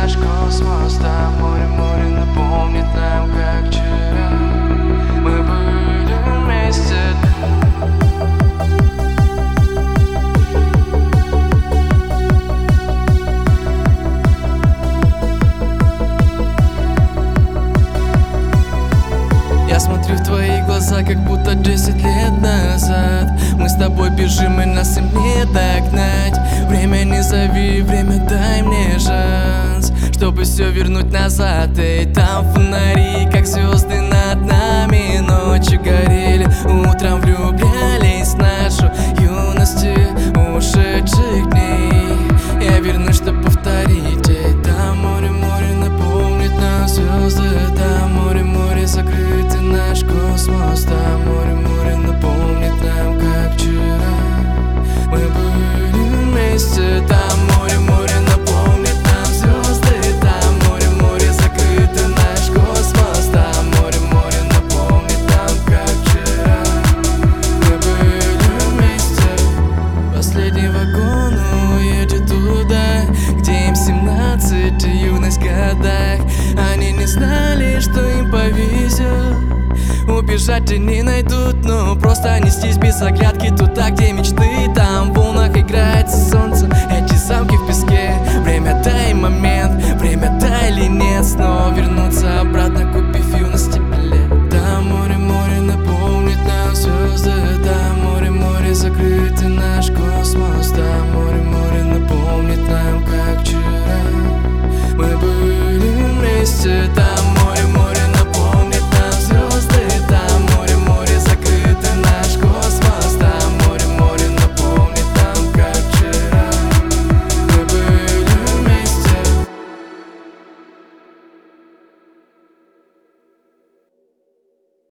наш космос. Там море напомнит нам, как вчера мы были вместе. Я смотрю в твои глаза, как будто 10 лет назад. Мы с тобой бежим, и нас им не догнать. Время не зови, время дай мне шанс, чтобы все вернуть назад. И там фонари, как звезды над нами ночью горели. Утром влюблялись в нашу юность ушедших дней. Я вернусь, чтобы повторить. И там море напомнит нам звезды. Там море закрытый наш космос. Там море напомнит нам, как вчера мы были вместе. Там море напомнит нам звезды. Там море закрытый наш космос. Там море напомнит нам, как вчера мы были вместе. Последний вагон уедет туда, где им 17 и юность в годах. Они не знали, что им повезет. Убежать и не найдут, но просто нестись без оглядки туда, где мечты. Там в волнах играет солнце, эти замки в песке. Время дай момент, время дай или нет. Снова вернуться обратно, купив юности билет. Там море напомнит нам звезды. Там море закрытый наш космос. Там море напомнит нам,